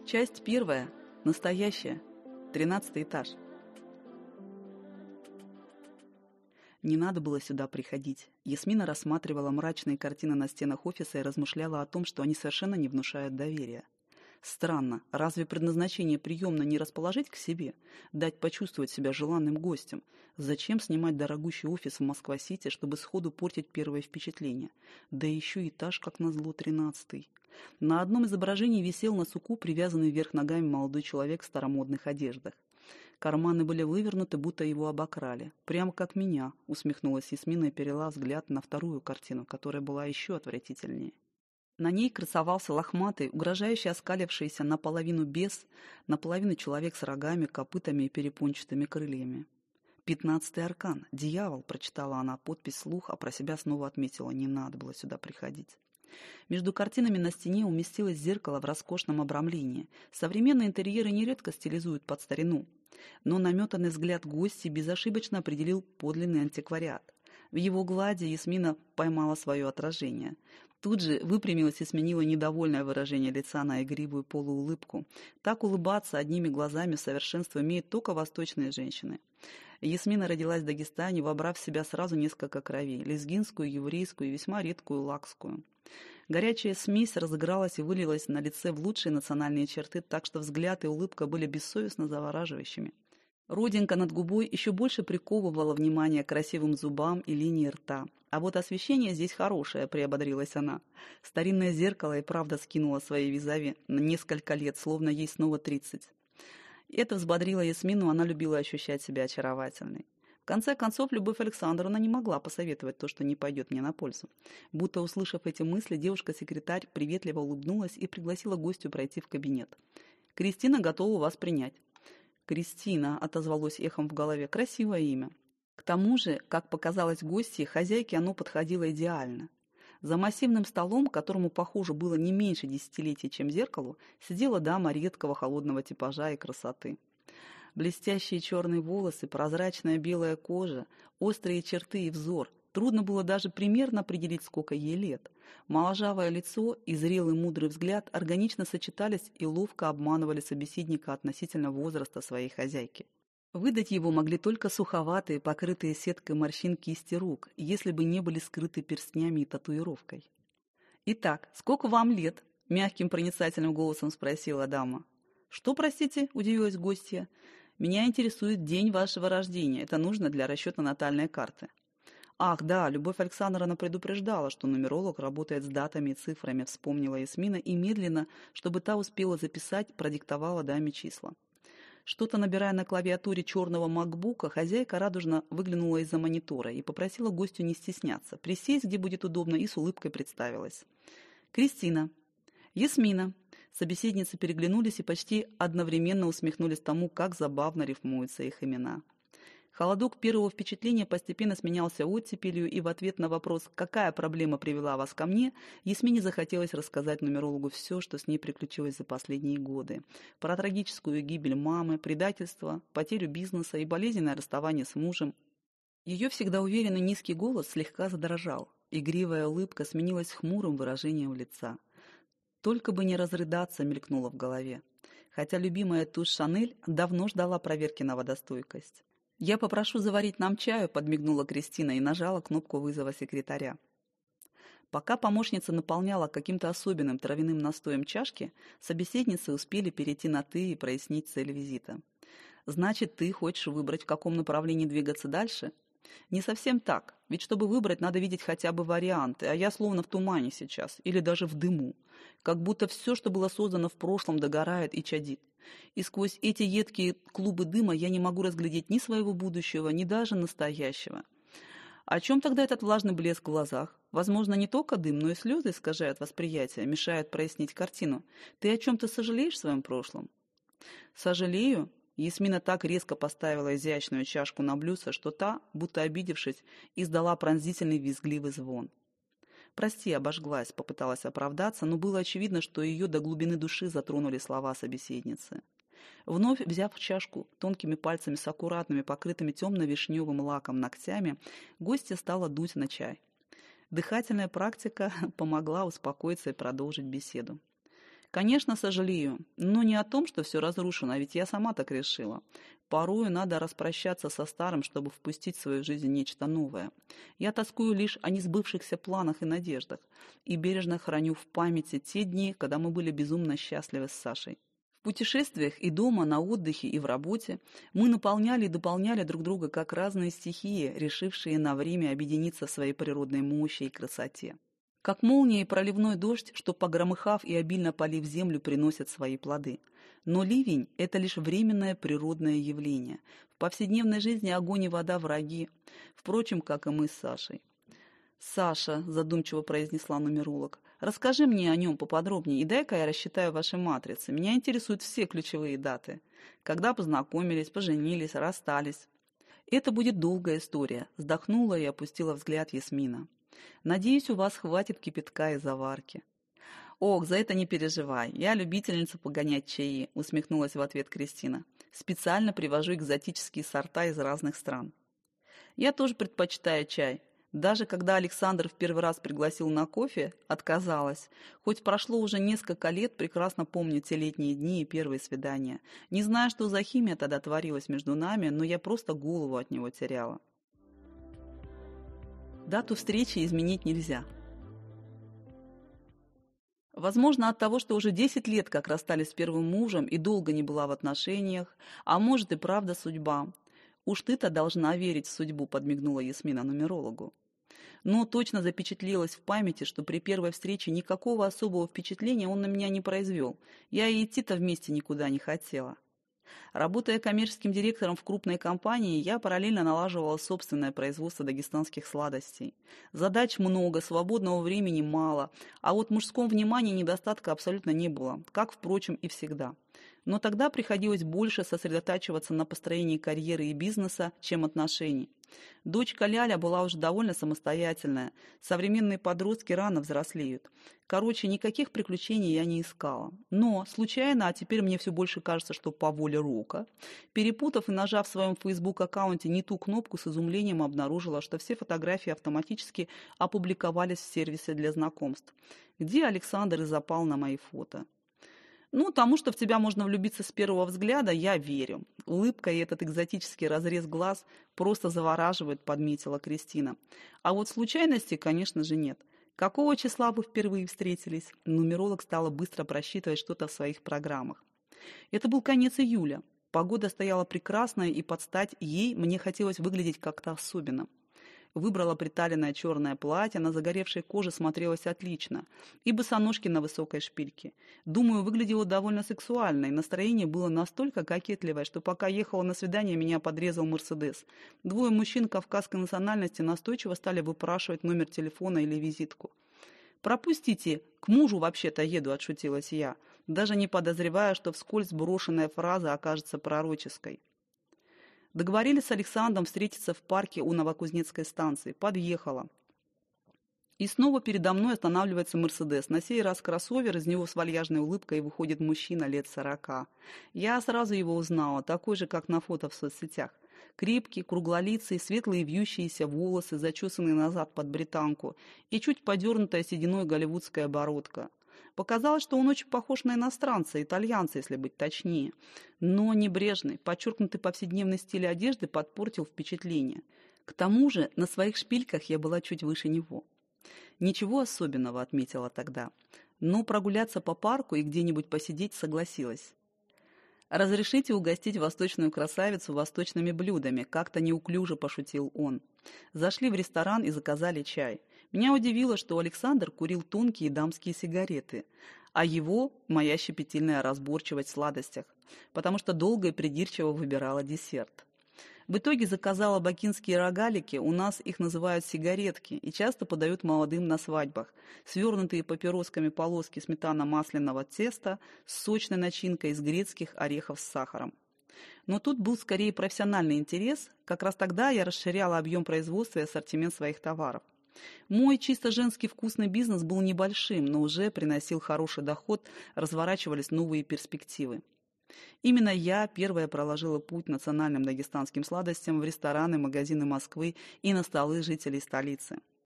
Часть первая. Настоящая. 13 этаж. Не надо было сюда приходить. Ясмина рассматривала мрачные картины на стенах офиса и размышляла о том, что они совершенно не внушают доверия. Странно, разве предназначение приемной не расположить к себе, дать почувствовать себя желанным гостем? Зачем снимать дорогущий офис в Москва-Сити, чтобы сходу портить первое впечатление? Да еще этаж, как назло, 13-й. На одном изображении висел на суку привязанный вверх ногами молодой человек в старомодных одеждах. Карманы были вывернуты, будто его обокрали. «Прямо как меня», — усмехнулась Ясмина и перевела взгляд на вторую картину, которая была еще отвратительнее. На ней красовался лохматый, угрожающе оскалившийся наполовину бес, наполовину человек с рогами, копытами и перепончатыми крыльями. «15-й аркан. Дьявол», — прочитала она подпись вслух, а про себя снова отметила: не надо было сюда приходить. Между картинами на стене уместилось зеркало в роскошном обрамлении. Современные интерьеры нередко стилизуют под старину. Но наметанный взгляд гостя безошибочно определил подлинный антиквариат. В его глади Ясмина поймала свое отражение. Тут же выпрямилась и сменила недовольное выражение лица на игривую полуулыбку. Так улыбаться одними глазами совершенства умеют только восточные женщины. Ясмина родилась в Дагестане, вобрав в себя сразу несколько кровей – лезгинскую, еврейскую и весьма редкую лакскую. Горячая смесь разыгралась и вылилась на лице в лучшие национальные черты, так что взгляд и улыбка были бессовестно завораживающими. Родинка над губой еще больше приковывала внимание к красивым зубам и линии рта. А вот освещение здесь хорошее, приободрилась она. Старинное зеркало и правда скинуло своей визави на несколько лет, словно ей снова 30. Это взбодрило Ясмину, она любила ощущать себя очаровательной. В конце концов, Любовь Александровна не могла посоветовать то, что не пойдет мне на пользу. Будто услышав эти мысли, девушка-секретарь приветливо улыбнулась и пригласила гостю пройти в кабинет. «Кристина готова вас принять». «Кристина», — отозвалось эхом в голове, — красивое имя. К тому же, как показалось гостье, хозяйке оно подходило идеально. За массивным столом, которому, похоже, было не меньше десятилетий, чем зеркалу, сидела дама редкого холодного типажа и красоты. Блестящие черные волосы, прозрачная белая кожа, острые черты и взор. Трудно было даже примерно определить, сколько ей лет. Моложавое лицо и зрелый мудрый взгляд органично сочетались и ловко обманывали собеседника относительно возраста своей хозяйки. Выдать его могли только суховатые, покрытые сеткой морщин кисти рук, если бы не были скрыты перстнями и татуировкой. «Итак, сколько вам лет?» – мягким проницательным голосом спросила дама. «Что, простите?» – удивилась гостья. «Меня интересует день вашего рождения. Это нужно для расчета натальной карты». «Ах, да, Любовь Александровна предупреждала, что нумеролог работает с датами и цифрами», – вспомнила Ясмина и медленно, чтобы та успела записать, продиктовала даме числа. Что-то набирая на клавиатуре черного макбука, хозяйка радужно выглянула из-за монитора и попросила гостю не стесняться, присесть, где будет удобно, и с улыбкой представилась. «Кристина». «Ясмина». Собеседницы переглянулись и почти одновременно усмехнулись тому, как забавно рифмуются их имена. Холодок первого впечатления постепенно сменялся оттепелью, и в ответ на вопрос «какая проблема привела вас ко мне?», Ясмине захотелось рассказать нумерологу все, что с ней приключилось за последние годы. Про трагическую гибель мамы, предательство, потерю бизнеса и болезненное расставание с мужем. Ее всегда уверенный низкий голос слегка задрожал. Игривая улыбка сменилась хмурым выражением лица. «Только бы не разрыдаться», мелькнуло в голове. Хотя любимая тушь «Шанель» давно ждала проверки на водостойкость. «Я попрошу заварить нам чаю», – подмигнула Кристина и нажала кнопку вызова секретаря. Пока помощница наполняла каким-то особенным травяным настоем чашки, собеседницы успели перейти на «ты» и прояснить цель визита. «Значит, ты хочешь выбрать, в каком направлении двигаться дальше?» «Не совсем так, ведь чтобы выбрать, надо видеть хотя бы варианты, а я словно в тумане сейчас, или даже в дыму, как будто все, что было создано в прошлом, догорает и чадит. И сквозь эти едкие клубы дыма я не могу разглядеть ни своего будущего, ни даже настоящего. О чем тогда этот влажный блеск в глазах? Возможно, не только дым, но и слезы искажают восприятие, мешают прояснить картину. Ты о чем-то сожалеешь в своем прошлом?» «Сожалею?» Ясмина так резко поставила изящную чашку на блюдце, что та, будто обидевшись, издала пронзительный визгливый звон. «Прости, обожглась», — попыталась оправдаться, но было очевидно, что ее до глубины души затронули слова собеседницы. Вновь взяв чашку тонкими пальцами с аккуратными, покрытыми темно-вишневым лаком ногтями, гостья стала дуть на чай. Дыхательная практика помогла успокоиться и продолжить беседу. Конечно, сожалею, но не о том, что все разрушено, а ведь я сама так решила. Порою надо распрощаться со старым, чтобы впустить в свою жизнь нечто новое. Я тоскую лишь о несбывшихся планах и надеждах и бережно храню в памяти те дни, когда мы были безумно счастливы с Сашей. В путешествиях и дома, на отдыхе и в работе мы наполняли и дополняли друг друга как разные стихии, решившие на время объединиться в своей природной мощи и красоте. Как молния и проливной дождь, что, погромыхав и обильно полив землю, приносят свои плоды. Но ливень – это лишь временное природное явление. В повседневной жизни огонь и вода – враги. Впрочем, как и мы с Сашей. «Саша», – задумчиво произнесла нумеролог, – «расскажи мне о нем поподробнее, и дай-ка я рассчитаю ваши матрицы. Меня интересуют все ключевые даты. Когда познакомились, поженились, расстались». «Это будет долгая история», – вздохнула и опустила взгляд Ясмина. «Надеюсь, у вас хватит кипятка и заварки». «Ох, за это не переживай. Я любительница погонять чаи», – усмехнулась в ответ Кристина. «Специально привожу экзотические сорта из разных стран». «Я тоже предпочитаю чай. Даже когда Александр в первый раз пригласил на кофе, отказалась. Хоть прошло уже несколько лет, прекрасно помню те летние дни и первые свидания. Не знаю, что за химия тогда творилась между нами, но я просто голову от него теряла». Дату встречи изменить нельзя. Возможно, от того, что уже 10 лет как расстались с первым мужем и долго не была в отношениях, а может и правда судьба. «Уж ты-то должна верить в судьбу», — подмигнула Ясмина нумерологу. Но точно запечатлелось в памяти, что при первой встрече никакого особого впечатления он на меня не произвел. Я и идти-то вместе никуда не хотела. Работая коммерческим директором в крупной компании, я параллельно налаживала собственное производство дагестанских сладостей. Задач много, свободного времени мало, а вот в мужском внимании недостатка абсолютно не было, как, впрочем, и всегда. Но тогда приходилось больше сосредотачиваться на построении карьеры и бизнеса, чем отношений. Дочка Ляля была уже довольно самостоятельная, современные подростки рано взрослеют. Короче, никаких приключений я не искала. Но случайно, а теперь мне все больше кажется, что по воле рока, перепутав и нажав в своем Facebook-аккаунте не ту кнопку, с изумлением обнаружила, что все фотографии автоматически опубликовались в сервисе для знакомств, где Александр и запал на мои фото. «Ну, тому, что в тебя можно влюбиться с первого взгляда, я верю. Улыбка и этот экзотический разрез глаз просто завораживают», — подметила Кристина. «А вот случайностей, конечно же, нет. Какого числа вы впервые встретились?» Нумеролог стала быстро просчитывать что-то в своих программах. Это был конец июля. Погода стояла прекрасная, и под стать ей мне хотелось выглядеть как-то особенно. Выбрала приталенное черное платье, на загоревшей коже смотрелось отлично, и босоножки на высокой шпильке. Думаю, выглядело довольно сексуально, и настроение было настолько кокетливое, что пока ехала на свидание, меня подрезал «Мерседес». Двое мужчин кавказской национальности настойчиво стали выпрашивать номер телефона или визитку. «Пропустите, к мужу вообще-то еду», — отшутилась я, даже не подозревая, что вскользь брошенная фраза окажется пророческой. Договорились с Александром встретиться в парке у Новокузнецкой станции. Подъехала. И снова передо мной останавливается «Мерседес». На сей раз кроссовер, из него с вальяжной улыбкой выходит мужчина лет 40. Я сразу его узнала, такой же, как на фото в соцсетях. Крепкий, круглолицый, светлые вьющиеся волосы, зачесанные назад под британку, и чуть подернутая сединой голливудская бородка. Показалось, что он очень похож на иностранца, итальянца, если быть точнее. Но небрежный, подчеркнутый повседневный стиль одежды подпортил впечатление. К тому же на своих шпильках я была чуть выше него. «Ничего особенного», — отметила тогда. Но прогуляться по парку и где-нибудь посидеть согласилась. «Разрешите угостить восточную красавицу восточными блюдами», — как-то неуклюже пошутил он. Зашли в ресторан и заказали чай. Меня удивило, что Александр курил тонкие дамские сигареты, а его — моя щепетильная разборчивость в сладостях, потому что долго и придирчиво выбирала десерт. В итоге заказала бакинские рогалики, у нас их называют сигаретки, и часто подают молодым на свадьбах. Свернутые папиросками полоски сметано-масляного теста с сочной начинкой из грецких орехов с сахаром. Но тут был скорее профессиональный интерес, как раз тогда я расширяла объем производства и ассортимент своих товаров. Мой чисто женский вкусный бизнес был небольшим, но уже приносил хороший доход, разворачивались новые перспективы. Именно я первая проложила путь национальным дагестанским сладостям в рестораны, магазины Москвы и на столы жителей столицы.